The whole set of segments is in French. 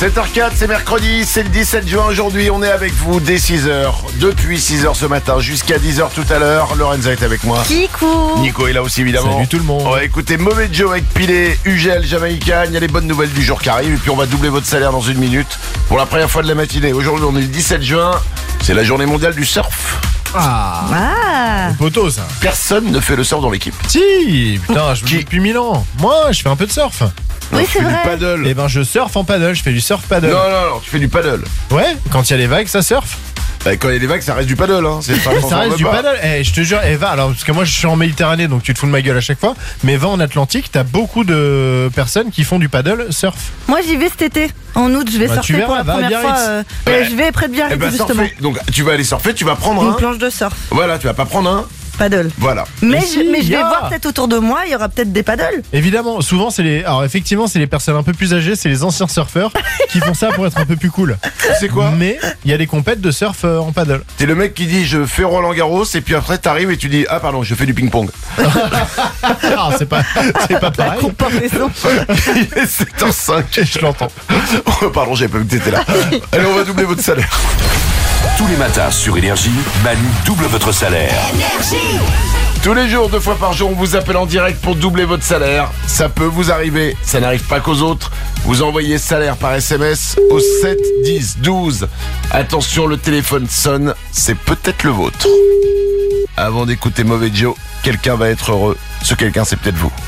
7h04, c'est mercredi, c'est le 17 juin aujourd'hui, on est avec vous dès 6h, depuis 6h ce matin jusqu'à 10h tout à l'heure. Lorenza est avec moi. Kikou. Nico est là aussi évidemment. Salut tout le monde. On va écouter Mauvais Joe avec Pilé, Ugel, Jamaïcaine, il y a les bonnes nouvelles du jour qui arrivent et puis on va doubler votre salaire dans une minute pour la première fois de la matinée. Aujourd'hui on est le 17 juin, c'est la journée mondiale du surf. Ah. Poteau ça. Personne ne fait le surf dans l'équipe. Si, putain, je joue depuis 1000 ans. Moi, je fais un peu de surf. Oui, c'est Tu fais vrai. du paddle. Eh ben, je surfe en paddle, je fais du surf paddle. Non, tu fais du paddle. Ouais, quand il y a les vagues, ça surfe. Bah, quand il y a des vagues, ça reste du paddle, hein. Ça Ça reste du paddle. Eh, je te jure, va. Alors, parce que moi, je suis en Méditerranée, donc tu te fous de ma gueule à chaque fois. Mais va en Atlantique, t'as beaucoup de personnes qui font du paddle surf. Moi, j'y vais cet été. En août, je vais Bah, tu surfer verras, pour la va à première fois. Biarritz. Je vais près de Biarritz, Eh ben, justement. surfer. Donc, tu vas aller surfer, tu vas prendre Une un. planche de surf. Voilà, tu vas pas prendre un. Paddle. Voilà. Mais si, je vais y a. voir peut-être autour de moi, il y aura peut-être des paddles. Évidemment, souvent, c'est les. Alors, effectivement, c'est les personnes un peu plus âgées, c'est les anciens surfeurs qui font ça pour être un peu plus cool. C'est quoi? Mais il y a des compètes de surf en paddle. T'es le mec qui dit je fais Roland Garros et puis après t'arrives et tu dis ah pardon je fais du ping-pong. Ah, c'est pas La pareil. comparaison. Il est 7h05. Je l'entends. Oh, pardon j'avais pas vu que t'étais là. Allez on va doubler votre salaire. Tous les matins sur Énergie, Manu double votre salaire. Tous les jours, 2 fois par jour, on vous appelle en direct pour doubler votre salaire. Ça peut vous arriver, ça n'arrive pas qu'aux autres. Vous envoyez salaire par SMS au 7 10 12. Attention, le téléphone sonne, c'est peut-être le vôtre. Avant d'écouter Mauvais Joe, quelqu'un va être heureux. Ce quelqu'un, c'est peut-être vous.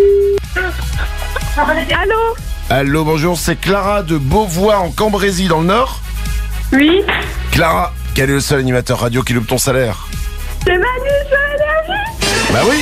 Allô? Allô, bonjour, c'est Clara de Beauvois en Cambrésis dans le Nord. Oui? Clara, quel est le seul animateur radio qui loupe ton salaire? C'est Manu sur Énergie? Bah oui.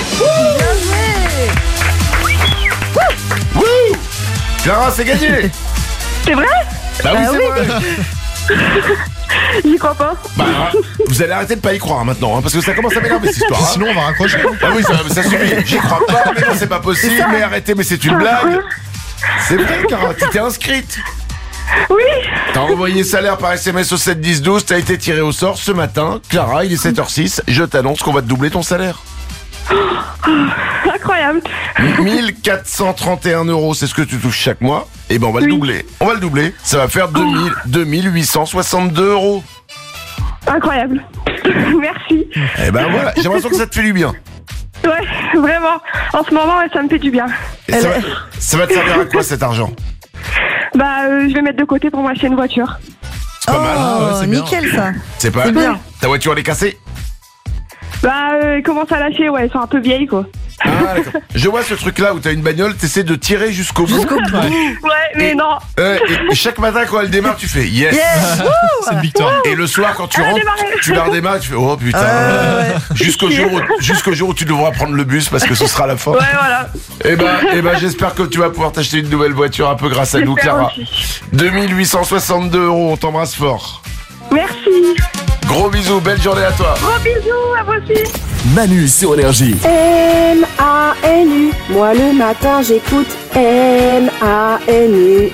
Wouh. Clara, c'est gagné. C'est vrai? Bah oui, Ah c'est oui. vrai. J'y crois pas. Bah, vous allez arrêter de pas y croire maintenant, hein, parce que ça commence à m'énerver cette histoire. Hein. Sinon, on va raccrocher. Ah oui, ça suffit. J'y crois pas, mais non, c'est pas possible. Mais arrêtez, mais c'est une blague. C'est vrai, Clara, tu t'es inscrite. Oui? T'as envoyé salaire par SMS au 7 10 12. T'as été tiré au sort ce matin. Clara, il est 7h06. Je t'annonce qu'on va te doubler ton salaire. Incroyable. 1431 €, c'est ce que tu touches chaque mois. Et ben on va le Oui. doubler. On va le doubler. Ça va faire 2862 €. Incroyable. Merci. Et ben voilà, j'ai l'impression que ça te fait du bien. Ouais, vraiment. En ce moment, ouais, ça me fait du bien. Et ça va te servir à quoi cet argent? Je vais mettre de côté pour m'acheter une voiture. C'est pas mal. Oh, ouais, c'est bien. nickel ça. C'est pas C'est bien. Ta voiture elle est cassée? Elle commence à lâcher, ouais, elles sont un peu vieilles, quoi. Ah d'accord. Je vois ce truc là où t'as une bagnole, t'essaies de tirer jusqu'au bout. Ouais, mais non. Et chaque matin quand elle démarre tu fais yes. C'est une victoire. Et le soir quand tu Elle a rentres, démarré. tu la redémarres et tu fais oh putain. Jusqu'au jour où tu devras prendre le bus parce que ce sera la fin. Ouais, voilà. Et ben j'espère que tu vas pouvoir t'acheter une nouvelle voiture un peu grâce à nous J'espère Clara. aussi. 2862 €, on t'embrasse fort. Merci. Gros bisous, belle journée à toi. Gros bisous à vous aussi. Manu sur Énergie. M-A-N-U, moi le matin j'écoute M-A-N-U.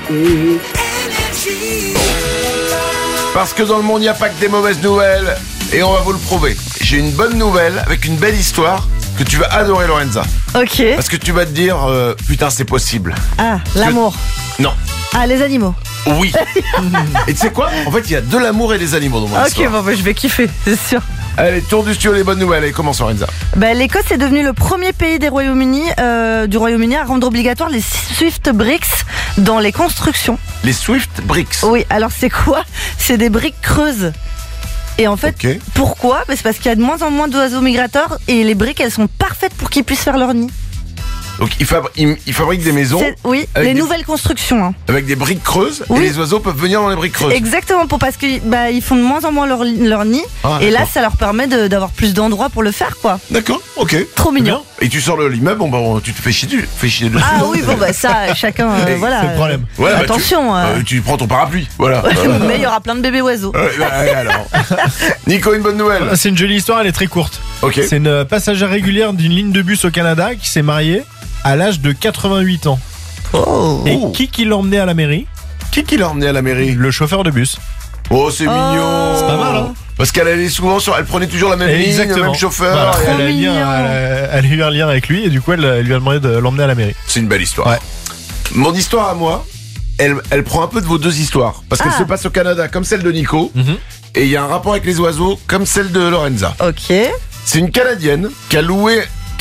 Parce que dans le monde il n'y a pas que des mauvaises nouvelles. Et on va vous le prouver. J'ai une bonne nouvelle avec une belle histoire que tu vas adorer Lorenza. Ok. Parce que tu vas te dire putain c'est possible. Ah, l'amour. Non. Ah, les animaux. Oui. Et tu sais quoi? En fait il y a de l'amour et des animaux dans mon Ok, histoire. bon, je vais kiffer, c'est sûr. Allez, tour du studio, les bonnes nouvelles. Allez, commence Lorenza. L'Écosse est devenue le premier pays du Royaume-Uni à rendre obligatoire les Swift Bricks dans les constructions. Les Swift Bricks. Oui, alors c'est quoi? C'est des briques creuses. Et en fait, Ok. pourquoi? C'est parce qu'il y a de moins en moins d'oiseaux migrateurs et les briques, elles sont parfaites pour qu'ils puissent faire leur nid. Donc ils fabriquent des maisons Oui, avec les des- nouvelles constructions. Hein. avec des briques creuses Oui. et les oiseaux peuvent venir dans les briques creuses. Exactement, parce que ils font de moins en moins leur nid. Ah, et là, d'accord. ça leur permet d'avoir plus d'endroits pour le faire, quoi. D'accord, ok. Trop mignon. Et tu sors de l'immeuble, tu te fais chier dessus. Ah oui, bon, ça, chacun, voilà. c'est le problème. Ouais, bah, attention, tu prends ton parapluie, voilà. mais il y aura plein de bébés oiseaux. Alors. Nico, une bonne nouvelle. C'est une jolie histoire, elle est très courte. Ok. C'est une passagère régulière d'une ligne de bus au Canada qui s'est mariée à l'âge de 88 ans. Oh. Et Oh. qui l'a emmené à la mairie? Qui l'a emmené à la mairie? Le chauffeur de bus. Oh, c'est mignon. C'est pas mal, hein? Parce qu'elle allait souvent elle prenait toujours la même ligne, le même chauffeur. Voilà, Et elle, a mignon. elle a eu un lien avec lui et du coup elle lui a demandé de l'emmener à la mairie. C'est une belle histoire. Ouais. Mon histoire à moi, elle prend un peu de vos deux histoires. Parce qu'elle se passe au Canada comme celle de Nico. Et il y a un rapport avec les oiseaux comme celle de Lorenza. Ok. C'est une Canadienne qui a noué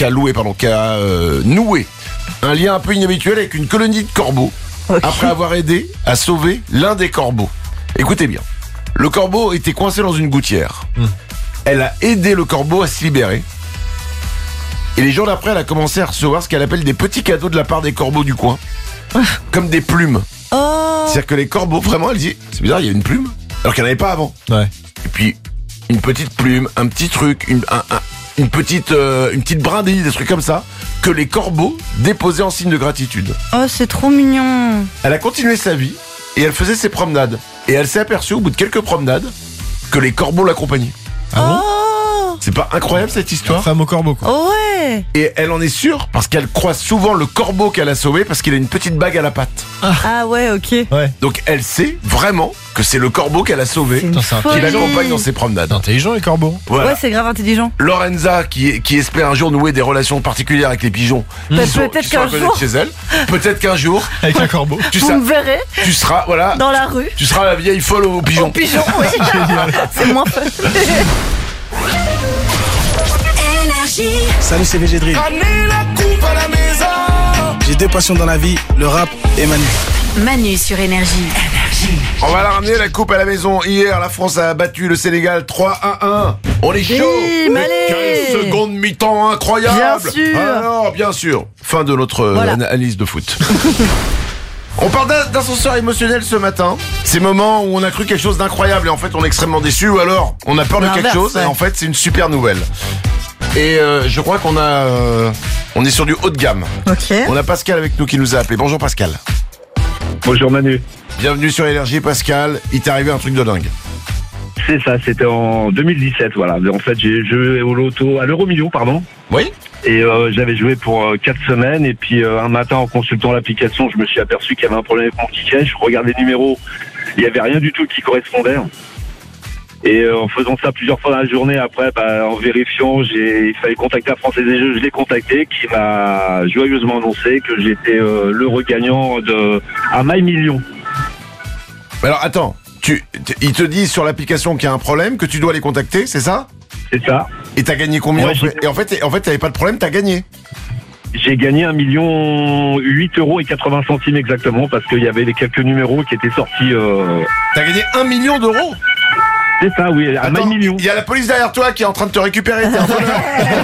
un lien un peu inhabituel avec une colonie de corbeaux. Ok. Après avoir aidé à sauver l'un des corbeaux. Écoutez bien. Le corbeau était coincé dans une gouttière. Elle a aidé le corbeau à se libérer. Et les jours d'après, elle a commencé à recevoir ce qu'elle appelle des petits cadeaux de la part des corbeaux du coin. Comme des plumes. Oh. C'est-à-dire que les corbeaux, vraiment, elle dit, c'est bizarre, il y a une plume. Alors qu'elle n'avait pas avant. Ouais. Et puis, une petite plume, un petit truc, une petite brindille, des trucs comme ça, que les corbeaux déposaient en signe de gratitude. Oh, c'est trop mignon. Elle a continué sa vie et elle faisait ses promenades. Et elle s'est aperçue au bout de quelques promenades que les corbeaux l'accompagnaient. Ah bon? Oh. C'est pas incroyable cette histoire? Femme au corbeau, quoi. Oh ouais. Et elle en est sûre parce qu'elle croise souvent le corbeau qu'elle a sauvé parce qu'il a une petite bague à la patte. Ah ouais, ok. Ouais. Donc elle sait vraiment que c'est le corbeau qu'elle a sauvé C'est une c'est un qui folie. l'accompagne dans ses promenades. Intelligent, les corbeaux. Voilà. Ouais, c'est grave intelligent. Lorenza qui espère un jour nouer des relations particulières avec les pigeons. Bah, qui sont- peut-être qui sont qu'un à côté jour. de chez elle. Peut-être qu'un jour Avec un corbeau. tu Vous seras, me verrez tu seras voilà, dans la rue. tu seras la vieille folle aux Au pigeons. pigeon, oui. C'est moins fun. Salut, c'est VG Drill. J'ai deux passions dans la vie, le rap et Manu. Manu sur Énergie. On va la ramener la coupe à la maison. Hier, la France a battu le Sénégal 3-1. On est chaud. Bim, allez. 15 secondes mi-temps incroyable. Bien sûr. Alors, bien sûr. Fin de notre Voilà. analyse de foot. On parle d'ascenseur émotionnel ce matin. Ces moments où on a cru quelque chose d'incroyable et en fait on est extrêmement déçu ou alors on a peur de quelque L'inverse, chose ouais. et en fait c'est une super nouvelle. Et je crois qu'on on est sur du haut de gamme. Ok. On a Pascal avec nous qui nous a appelé. Bonjour Pascal. Bonjour Manu. Bienvenue sur Énergie Pascal. Il t'est arrivé un truc de dingue. C'est ça, c'était en 2017, voilà. En fait, j'ai joué au loto, à l'euro-million, pardon. Oui. Et j'avais joué pour 4 semaines. Et puis un matin, en consultant l'application, je me suis aperçu qu'il y avait un problème avec mon ticket. Je regardais les numéros, il n'y avait rien du tout qui correspondait. Et en faisant ça plusieurs fois dans la journée, après, en vérifiant, il fallait contacter la Française des Jeux. Je l'ai contacté, qui m'a joyeusement annoncé que j'étais l'heureux gagnant à My Million. Mais alors attends, il te dit sur l'application qu'il y a un problème, que tu dois les contacter, c'est ça? C'est ça. Et t'as gagné combien? Ouais, Et en fait, t'avais pas de problème, t'as gagné. J'ai gagné 1,08 € exactement, parce qu'il y avait les quelques numéros qui étaient sortis. T'as gagné 1 million d'euros. C'est ça, oui, à Attends, My Million. il y a la police derrière toi qui est en train de te récupérer. T'es un voleur.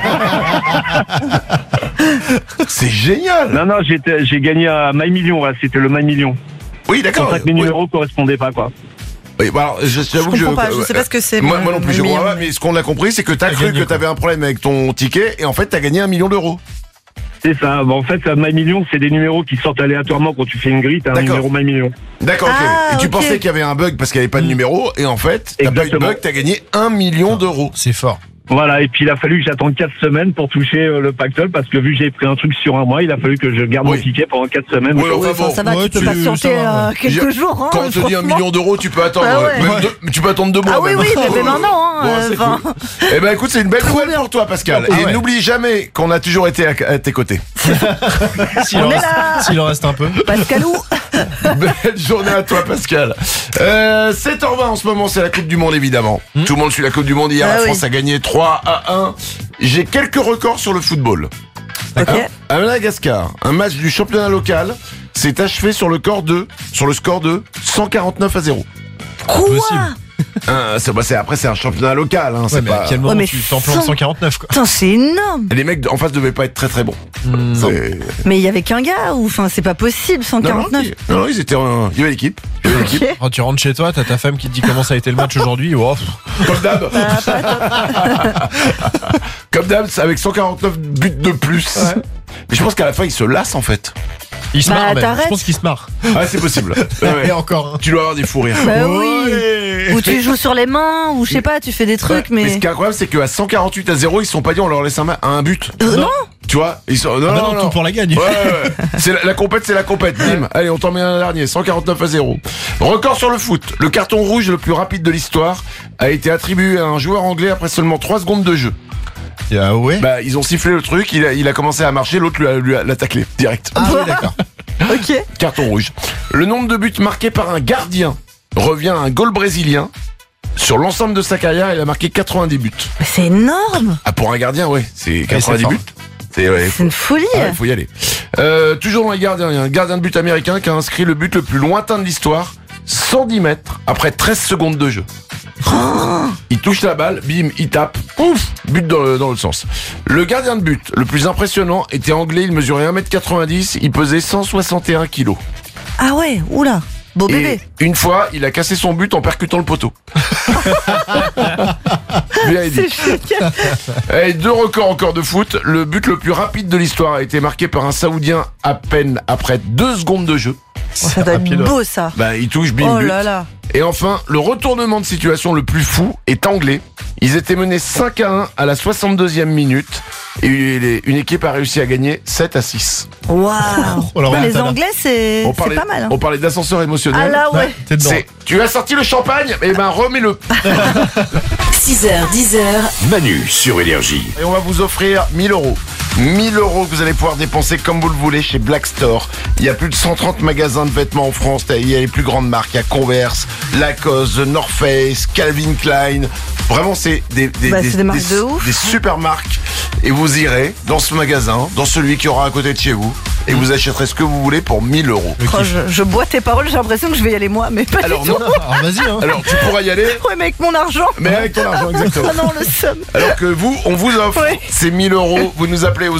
C'est génial. Non, j'ai gagné à My Million, ouais, c'était le My Million. Oui, d'accord. En fait, mes numéros correspondaient pas, quoi. Oui, bah alors, j'avoue que comprends pas, je sais pas ce que c'est. Moi non plus, je mais- comprends pas, mais ce qu'on a compris, c'est que t'as cru gagné, que t'avais un problème avec ton ticket et en fait, t'as gagné 1 million d'euros. C'est ça. En fait, à My Million, c'est des numéros qui sortent aléatoirement quand tu fais une grille, t'as un D'accord. numéro My Million. D'accord, ok. Ah, Et tu ok. pensais qu'il y avait un bug parce qu'il n'y avait pas de numéro et en fait, t'as pas eu de Exactement. bug, t'as gagné 1 million d'euros. C'est fort. Voilà, et puis il a fallu que j'attende 4 semaines pour toucher le pactole, parce que vu que j'ai pris un truc sur un mois, il a fallu que je garde Oui. mon ticket pendant 4 semaines. Oui, Oui, enfin bon. ça va, Ouais, tu peux patienter ça va, ouais. quelques jours. Hein, Quand on te dit 1 franchement. million d'euros, tu peux attendre. Ah ouais. Même tu peux attendre 2 mois. Ah oui, même. oui, mais maintenant, hein, Bon, c'est enfin. cool. Eh ben écoute, c'est une belle Trop nouvelle bien. pour toi, Pascal. Ah Et ouais. n'oublie jamais qu'on a toujours été à tes côtés. S'il On en est reste- là. s'il en reste un peu. Pascalou. Belle journée à toi, Pascal. 7h20 en ce moment, c'est la Coupe du Monde, évidemment. Tout le monde suit la Coupe du Monde. Hier, Ah la oui. France a gagné 3-1. J'ai quelques records sur le football. Ok. À Madagascar, un match du championnat local s'est achevé sur le score de 149-0. Quoi? Possible. Après, c'est un championnat local. Hein, Ouais, c'est mais à pas... quel moment mais tu t'en plantes 149, quoi? Putain, c'est énorme. Les mecs en face devaient pas être très très bons. C'est- Mais il y avait qu'un gars ou enfin c'est pas possible 149. Non, ils étaient. Il y avait l'équipe. Il y avait l'équipe. Ok. Quand tu rentres chez toi, t'as ta femme qui te dit comment ça a été le match aujourd'hui. Oh, Comme d'hab. Comme d'hab, c'est avec 149 buts de plus. Mais je pense qu'à la fin, il se lasse en fait. il se Bah, marre même. t'arrêtes. Je pense qu'il se marre. Ah, c'est possible. Ouais. Et encore. Hein. Tu dois avoir des fous rires. Bah oui. Ouais. Ou tu joues sur les mains ou je sais pas, tu fais des trucs Mais mais. ce qui est incroyable, c'est qu'à 148-0, ils se sont pas dit on leur laisse un but. Non. Tu vois, ils sont. Non, Ah bah non, tout pour la gagne. Ouais. C'est la compète, c'est la compète. Bim. Allez, on t'en met un dernier. 149-0. Record sur le foot. Le carton rouge le plus rapide de l'histoire a été attribué à un joueur anglais après seulement 3 secondes de jeu. Ah ouais. Bah, ils ont sifflé le truc, il a commencé à marcher, l'autre l'a taclé direct. Ah oui, d'accord. Ok. Carton rouge. Le nombre de buts marqués par un gardien revient à un goal brésilien. Sur l'ensemble de sa carrière, il a marqué 90 buts. Mais c'est énorme. Ah, pour un gardien, ouais, c'est 90 c'est fort. buts. C'est C'est une folie. il faut y aller. Toujours dans les gardiens, il y a un gardien de but américain qui a inscrit le but le plus lointain de l'histoire, 110 mètres, après 13 secondes de jeu. Il touche la balle, bim, il tape, ouf, but dans l'autre sens. Le gardien de but le plus impressionnant était anglais, il mesurait 1m90, il pesait 161 kilos. Ah ouais, oula. Beau bébé. Et une fois, il a cassé son but en percutant le poteau. Bien dit. C'est génial. Et 2 records encore de foot. Le but le plus rapide de l'histoire a été marqué par un Saoudien à peine après 2 secondes de jeu. Ça doit être beau ça. Bah, il touche, bim, Oh but. là là. Et enfin, le retournement de situation le plus fou est anglais. Ils étaient menés 5-1 à la 62e minute. Et une équipe a réussi à gagner 7-6. Waouh. Oh, la Les remontada. Anglais, c'est pas mal. Hein. On parlait d'ascenseur émotionnel. Ah là, ouais. T'es dedans. Tu as sorti le champagne? Eh ben, remets-le. 6h, 10h, Manu sur Énergie. Et on va vous offrir 1000 euros. 1000 euros que vous allez pouvoir dépenser comme vous le voulez chez Black Store. Il y a plus de 130 magasins de vêtements en France. Il y a les plus grandes marques. Il y a Converse, Lacoste, The North Face, Calvin Klein. Vraiment, c'est des marques de ouf. des super marques. Et vous irez dans ce magasin, dans celui qui aura à côté de chez vous. Et vous achèterez ce que vous voulez pour 1000 euros. Oh, je bois tes paroles, j'ai l'impression que je vais y aller moi, mais pas Alors du tout. non. Alors vas-y, hein. Alors tu pourras y aller, Ouais, mais avec mon argent. mais avec ton argent, exactement. Oh non, le somme. Alors que vous, on vous offre Oui. ces 1000 euros. Vous nous appelez au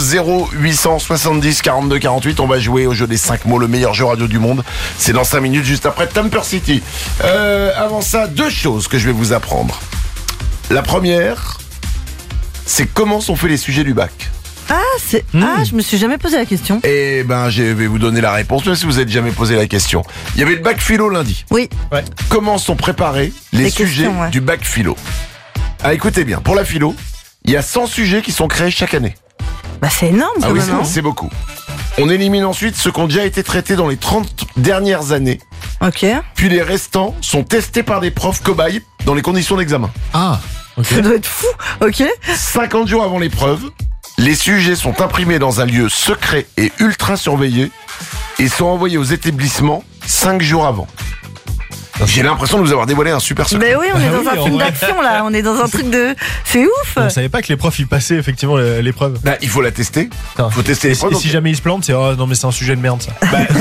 0870 42 48. On va jouer au jeu des 5 mots, le meilleur jeu radio du monde. C'est dans 5 minutes, juste après Tamper City. Avant ça, 2 choses que je vais vous apprendre. La première, c'est comment sont faits les sujets du bac. Ah, je me suis jamais posé la question. Eh ben, je vais vous donner la réponse, même si vous n'avez jamais posé la question. Il y avait le bac philo lundi. Oui. Comment sont préparés les sujets questions, ouais. du bac philo? Ah, écoutez bien, pour la philo, il y a 100 sujets qui sont créés chaque année. Bah, c'est énorme, Ah quand oui, même. hein. c'est beaucoup. On élimine ensuite ceux qui ont déjà été traités dans les 30 dernières années. Ok. Puis les restants sont testés par des profs cobayes dans les conditions d'examen. Ah, ok. Ça doit être fou. Ok. 50 jours avant l'épreuve, les sujets sont imprimés dans un lieu secret et ultra surveillé et sont envoyés aux établissements 5 jours avant. J'ai l'impression de vous avoir dévoilé un super secret. Mais oui, on est Ah dans oui, un en film vrai. d'action là. On est dans un truc de. C'est ouf. On savait pas que les profs ils passaient effectivement l'épreuve. Bah, il faut la tester. Putain. Faut tester Et l'épreuve. si jamais ils se plantent, c'est oh non mais c'est un sujet de merde ça.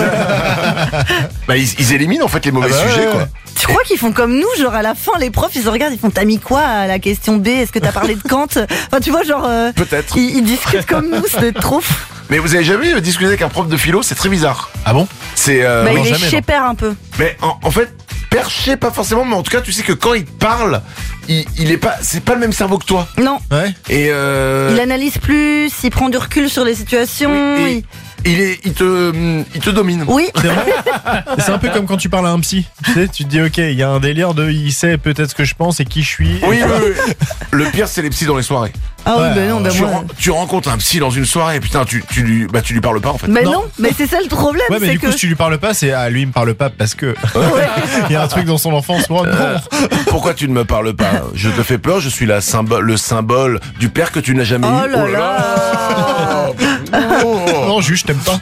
Bah, ils éliminent en fait les mauvais Ah bah sujets, ouais, quoi. ouais. Tu crois qu'ils font comme nous, genre à la fin, les profs, ils se regardent, ils font t'as mis quoi à la question B? Est-ce que t'as parlé de Kant? Enfin, tu vois, genre. Peut-être. Ils discutent comme nous, ça doit être trop fou. Mais vous avez jamais discuté avec un prof de philo? C'est très bizarre. Ah bon? C'est. Bah, non, il est jamais, non. chez-père un peu. Mais en fait, perché pas forcément, mais en tout cas, tu sais que quand il te parle, il est pas, c'est pas le même cerveau que toi. Non. Ouais. Et Il analyse plus, il prend du recul sur les situations. oui, et il te domine. Oui. C'est vrai. C'est un peu comme quand tu parles à un psy. Tu sais, tu te dis ok, il y a un délire de il sait peut-être ce que je pense et qui je suis. Oui, oui, oui. Le pire, c'est les psys dans les soirées. Ah oui, Ouais, bah non, bah Tu, moi. tu rencontres un psy dans une soirée, et putain, tu lui parles pas en fait. Mais Non. non, mais c'est ça le problème, Ouais, mais c'est du que. coup, si tu lui parles pas, c'est ah lui il me parle pas parce que il y a un truc dans son enfance. Oh, non. Pourquoi tu ne me parles pas? Je te fais peur, je suis le symbole du père que tu n'as jamais Oh eu. là là. Non, juste je t'aime pas.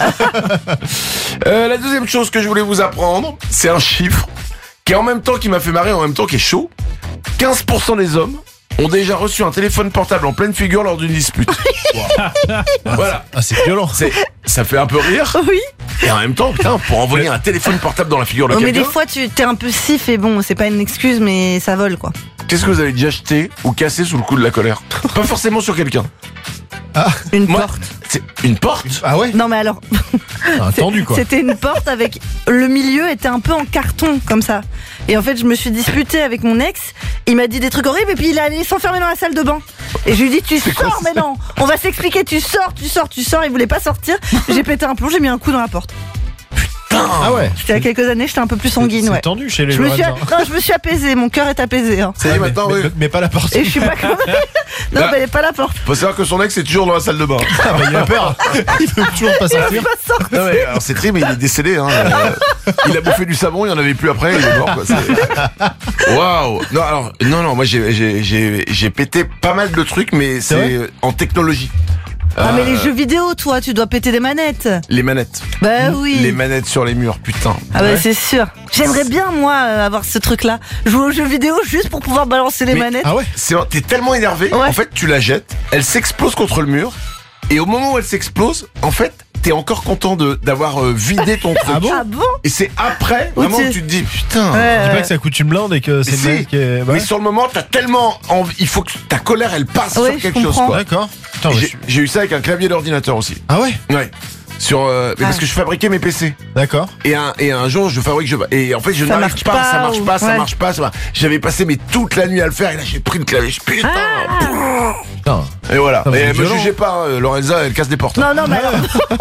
La deuxième chose que je voulais vous apprendre, c'est un chiffre qui en même temps qui m'a fait marrer, en même temps qui est chaud. 15% des hommes ont déjà reçu un téléphone portable en pleine figure lors d'une dispute. Voilà. Ah c'est violent. Ça fait un peu rire. Oui. Et en même temps, putain, pour envoyer un téléphone portable dans la figure de Oh, mais quelqu'un, des fois, tu t'es un peu sif et bon, c'est pas une excuse, mais ça vole quoi. qu'est-ce que vous avez déjà jeté ou cassé sous le coup de la colère? Pas forcément sur quelqu'un. Une Moi, porte. C'est une porte? Ah ouais. Non, mais alors. Ah, tendu quoi. C'était une porte avec. Le milieu était un peu en carton, comme ça. Et en fait, je me suis disputée avec mon ex. Il m'a dit des trucs horribles et puis il est allé s'enfermer dans la salle de bain. Et je lui ai dit, tu sors, mais non, on va s'expliquer, tu sors. Il voulait pas sortir. J'ai pété un plomb, j'ai mis un coup dans la porte. Ah ouais. C'était il y a quelques années, j'étais un peu plus sanguine, C'est ouais. tendu chez les Je me suis, Lorrains. non, je me suis apaisée, mon cœur est apaisé. Hein. Ça y est, maintenant, oui. Mais pas la porte. Et je suis pas comme. Non, Là- mais pas la porte. Faut savoir que son ex est toujours dans la salle de bain. Ah, bah, il a peur. Il veut toujours pas sortir. Pas sortir. Non mais alors, c'est triste, mais il est décédé. Hein. Il a bouffé du savon, il n'y en avait plus après, il est mort. Quoi. Waouh. Non, alors, non, moi j'ai pété pas mal de trucs, mais c'est vrai en technologie. Ah, mais les jeux vidéo, toi, tu dois péter des manettes. Les manettes. Bah oui. Les manettes sur les murs, putain. Ah bah c'est sûr. J'aimerais bien, moi, avoir ce truc-là. Jouer aux jeux vidéo juste pour pouvoir balancer les manettes. Ah ouais. T'es tellement énervé, Ouais. en fait, tu la jettes, elle s'explose contre le mur, et au moment où elle s'explose, en fait, t'es encore content d'avoir vidé ton truc. Ah bon? Ah bon? Et c'est après, Ou vraiment, tu- que tu te dis, putain. Dis pas que ça coûte une blinde et que c'est Mais le si. mec qui est. Mais sur le moment, t'as tellement envie, il faut que ta colère, elle passe Oui, sur je quelque chose, comprends. quoi. D'accord. Putain, Et ouais, J'ai eu ça avec un clavier d'ordinateur aussi. Ah ouais. Ouais. Mais parce que je fabriquais mes PC. D'accord. Et un jour, et en fait, je Ça n'arrive marche pas, pas, ça marche ou- pas, ça ouais. marche pas. J'avais passé toute la nuit à le faire, et là, j'ai pris le clavier, putain. Putain. Et voilà. Ah, mais Et c'est me violent. jugez pas, hein, Lorenza, elle casse des portes. Non, non, mais alors.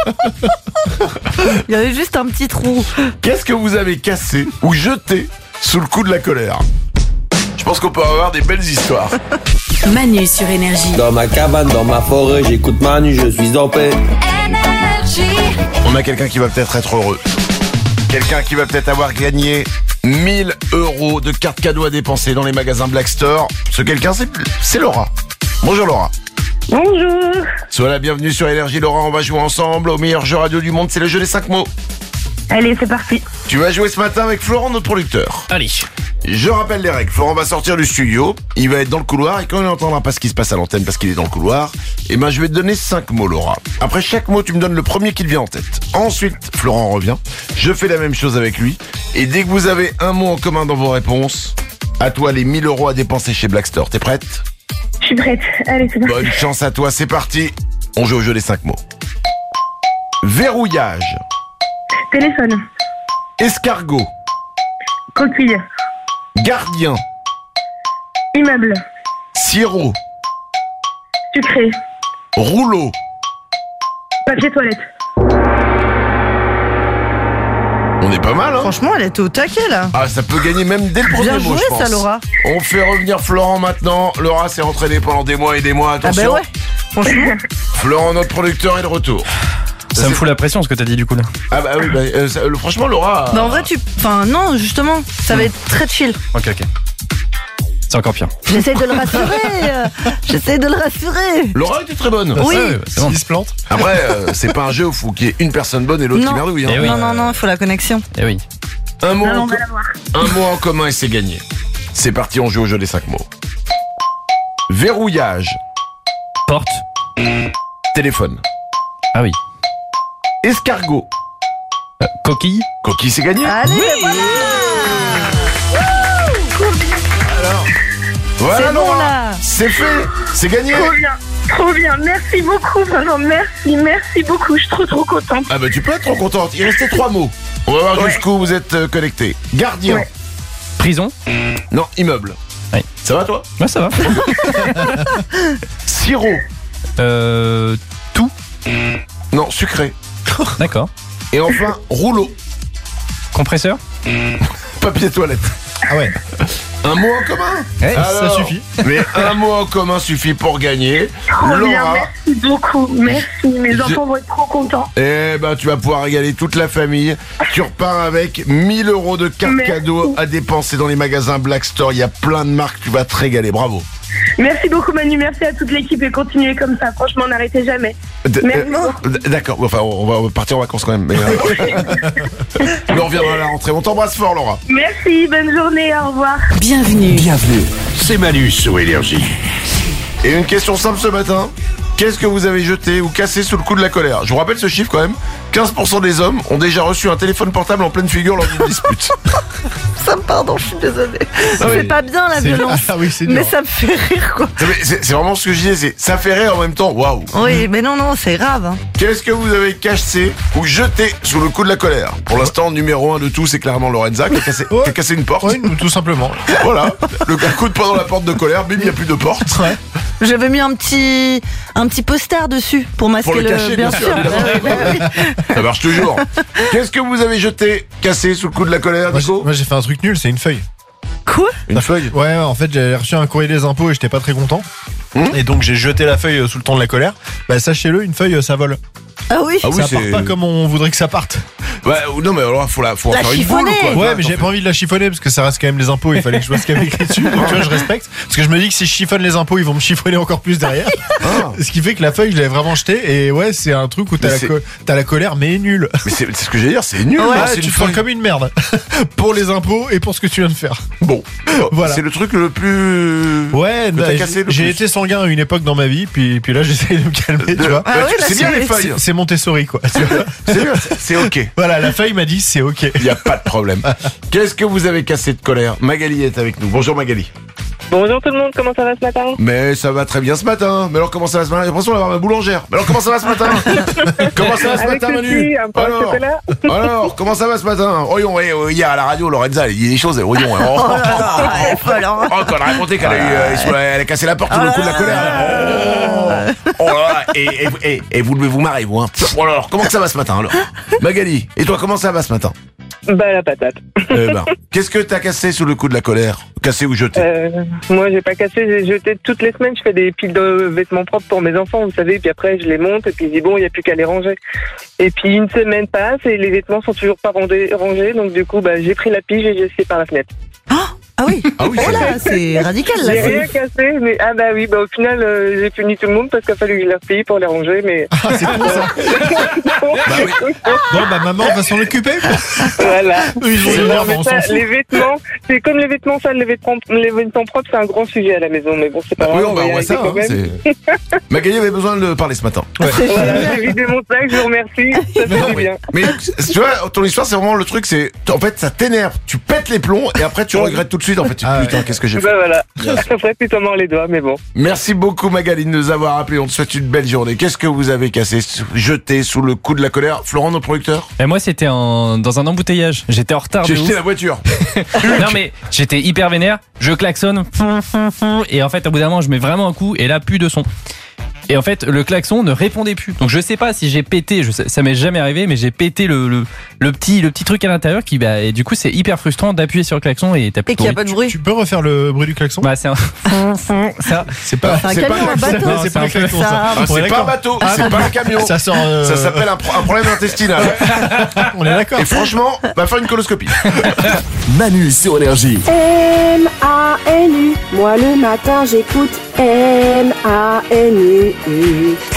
Il y avait juste un petit trou. Qu'est-ce que vous avez cassé ou jeté sous le coup de la colère? Je pense qu'on peut avoir des belles histoires. Manu sur Énergie. Dans ma cabane, dans ma forêt, j'écoute Manu, je suis en paix. On a quelqu'un qui va peut-être être heureux. Quelqu'un qui va peut-être avoir gagné 1000 € de cartes cadeaux à dépenser dans les magasins Black Store. Ce quelqu'un, c'est Laura. Bonjour Laura. Bonjour. Sois la bienvenue sur Énergie Laura, on va jouer ensemble au meilleur jeu radio du monde, c'est le jeu des 5 mots. Allez, c'est parti. Tu vas jouer ce matin avec Florent, notre producteur. Allez. Je rappelle les règles. Florent va sortir du studio, il va être dans le couloir et quand il n'entendra pas ce qui se passe à l'antenne parce qu'il est dans le couloir, je vais te donner 5 mots Laura. Après chaque mot, tu me donnes le premier qui te vient en tête. Ensuite, Florent revient, je fais la même chose avec lui et dès que vous avez un mot en commun dans vos réponses, à toi les 1000 € à dépenser chez Black Store. T'es prête? Je suis prête. Allez, c'est parti. Bonne chance à toi, c'est parti. On joue au jeu des 5 mots. Verrouillage, Téléphone. escargot, Coquille. gardien, Immeuble. sirop, Sucré. rouleau, Papier toilette. on est pas mal hein. Franchement, elle était au taquet, là. Ah, ça peut gagner même dès le premier Bien mot, joué, je pense. ça, Laura. On fait revenir Florent maintenant. Laura s'est entraînée pendant des mois et des mois. Ah Attention. bah ouais. Franchement. Florent, notre producteur, est de retour. Ça me fout la pression ce que t'as dit du coup là. Ah bah oui, franchement, Laura. Bah en vrai, Enfin, non, justement, ça va être très chill. Ok. C'est encore pire. J'essaie de le rassurer. J'essaie de le rassurer. Laura était très bonne. Oui. C'est bon. S'il se plante. Après, c'est pas un jeu où il faut qu'il y ait une personne bonne et l'autre Non. qui merdouille. Hein. Eh oui. Non, il faut la connexion. Eh oui. Un mot Non, en on va la voir. Un mot en commun et c'est gagné. C'est parti, on joue au jeu des 5 mots. Verrouillage, Porte. téléphone, Ah oui. escargot, Coquille. coquille, c'est gagné. Allez, voilà. Voilà, C'est bon, Laura. là. C'est fait, c'est gagné. Trop bien. Trop bien. Merci beaucoup. Vraiment, merci beaucoup. Je suis trop contente. Ah bah tu peux être trop contente. Il restait 3 mots. On va voir Ouais. jusqu'où vous êtes connectés. Gardien. Ouais. Prison. Non, immeuble. Oui. Ça va toi? Ouais, ça va. Sirop. Tout. Non, sucré. D'accord. Et enfin, rouleau. Compresseur. Papier toilette. Ah ouais. Un mot en commun? Ouais, ça Alors, suffit. Mais un mot en commun suffit pour gagner. Trop bien. Laura, Merci beaucoup. Merci. Mes enfants vont être trop contents. tu vas pouvoir régaler toute la famille. Tu repars avec 1000 € de cartes Merci. cadeaux à dépenser dans les magasins Black Store. Il y a plein de marques, tu vas te régaler. Bravo. Merci beaucoup, Manu. Merci à toute l'équipe et continuez comme ça. Franchement, n'arrêtez jamais. Merci beaucoup. D'accord, enfin on va partir en vacances quand même. Mais, mais on reviendra à la rentrée. On t'embrasse fort, Laura. Merci. Bonne journée. Au revoir. Bienvenue. C'est Manu sur Énergie. Et une question simple ce matin. Qu'est-ce que vous avez jeté ou cassé sous le coup de la colère? Je vous rappelle ce chiffre quand même. 15% des hommes ont déjà reçu un téléphone portable en pleine figure lors d'une dispute. Ça me pardon, je suis désolée. Ah oui. C'est pas bien la violence. Ah oui, c'est dur. Mais ça me fait rire, quoi. C'est vraiment ce que je disais. Ça fait rire en même temps. Waouh. Oui, mais non, c'est grave. Hein. Qu'est-ce que vous avez cassé ou jeté sous le coup de la colère? Pour l'instant, numéro 1 de tout, c'est clairement Lorenza qui a cassé une porte. Oui, tout simplement. Voilà. Le coup de poing dans la porte de colère, bim, il n'y a plus de porte. Ouais. J'avais mis un petit poster dessus pour masquer Pour le cacher, bien sûr, évidemment. Ça marche toujours. Qu'est-ce que vous avez jeté, cassé sous le coup de la colère, Nico? Moi j'ai fait un truc nul, c'est une feuille. Quoi? Une feuille? Ouais, en fait j'ai reçu un courrier des impôts et j'étais pas très content. Et donc j'ai jeté la feuille sous le ton de la colère. Bah sachez-le, une feuille ça vole. Ah oui. Ah oui, Ça part pas comme on voudrait que ça parte. Ouais, non, mais alors faut en La faire une chiffonner. boule, quoi. Ouais, mais j'avais pas envie de la chiffonner parce que ça reste quand même les impôts. Il fallait que je vois ce qu'il y avait écrit dessus. Donc, tu vois, je respecte. Parce que je me dis que si je chiffonne les impôts, ils vont me chiffonner encore plus derrière. Ce qui fait que la feuille, je l'avais vraiment jetée. Et ouais, c'est un truc où t'as la colère, mais nulle. Mais c'est ce que j'allais dire, c'est nul. Ouais, c'est tu une te sens feuille. comme une merde. Pour les impôts et pour ce que tu viens de faire. Bon, Voilà. c'est le truc le plus. Ouais, que t'as cassé le j'ai plus. été sanguin à une époque dans ma vie. Puis là, j'essaie de me calmer, tu vois. Ah ouais, c'est bien les feuilles. C'est Montessori, quoi. Tu vois. C'est bien, c'est ok. Voilà, la feuille m'a dit c'est ok. Il n'y a pas de problème. Qu'est-ce que vous avez cassé de colère? Magali est avec nous. Bonjour Magali. Bonjour tout le monde, comment ça va ce matin? Mais ça va très bien ce matin. Mais alors comment ça va ce matin? J'ai l'impression d'avoir ma boulangère. Mais alors comment ça va ce matin? Comment ça va ce Avec matin, aussi Manu? un pain au chocolat. Alors, comment ça va ce matin? Voyons, hier à la radio, Lorenza, elle dit des choses. Voyons, Oh là là, elle est folle, hein. Oh, quand elle a raconté qu'elle a eu, elle a cassé la porte sous le coup de la colère. Oh là là, et vous devez vous marrer, vous, hein. Bon alors, comment ça va ce matin, alors? Magali, et toi, comment ça va ce matin? Bah la patate. Eh ben, qu'est-ce que t'as cassé sous le coup de la colère? Cassé ou jeté? Moi j'ai pas cassé, j'ai jeté toutes les semaines, je fais des piles de vêtements propres pour mes enfants, vous savez, puis après je les monte et puis je dis bon, il n'y a plus qu'à les ranger. Et puis une semaine passe et les vêtements sont toujours pas rangés, donc du coup bah, j'ai pris la pige et j'ai jeté par la fenêtre. Ah oui. Ah oui, Oh là, c'est radical là. J'ai rien cassé, mais ah bah oui, bah au final j'ai puni tout le monde parce qu'il a fallu que je les replie pour les ranger, mais... Ah, c'est cool ça. Bon, bah maman va s'en occuper. Voilà. Ils ont Non, une merde, mais on ça, s'en fout. les vêtements, c'est comme les vêtements sales, les vêtements propres, c'est un grand sujet à la maison, mais bon, c'est pas grave. Oui, on va y voir arriver ça. quand même. Magali avait besoin de parler ce matin. Voilà, j'ai vidé mon sac, je vous remercie, ça fait du bien. Mais tu vois, ton histoire, c'est vraiment le truc, c'est en fait, ça t'énerve, tu pètes les plombs et après tu regrettes tout de suite. En fait, putain, qu'est-ce que j'ai fait? Bah voilà, ça ferait plutôt mort les doigts, mais bon. Merci beaucoup Magali de nous avoir appelé. On te souhaite une belle journée. Qu'est-ce que vous avez cassé, jeté sous le coup de la colère? Florent, notre producteur? Et moi, c'était dans un embouteillage. J'étais en retard. J'ai de jeté ouf. la voiture. Non mais j'étais hyper vénère. Je klaxonne. Et en fait, au bout d'un moment, je mets vraiment un coup et là, plus de son. Et en fait, le klaxon ne répondait plus. Donc je sais pas si j'ai pété, ça m'est jamais arrivé, mais j'ai pété le petit truc à l'intérieur qui et du coup c'est hyper frustrant d'appuyer sur le klaxon et t'as plus Et qu'il n'y a pas de bruit. Tu peux refaire le bruit du klaxon? Bah c'est un ça. C'est pas. C'est un camion, un bateau. C'est pas un c'est un peu klaxon ça. ça. Ah, On est c'est pas un d'accord. bateau, c'est pas un camion. Ça sort. Ça s'appelle un problème intestinal. On est d'accord. Et franchement, va faire une coloscopie. Manu sur Énergie. M-A-N-U, moi le matin j'écoute M-A-N-U.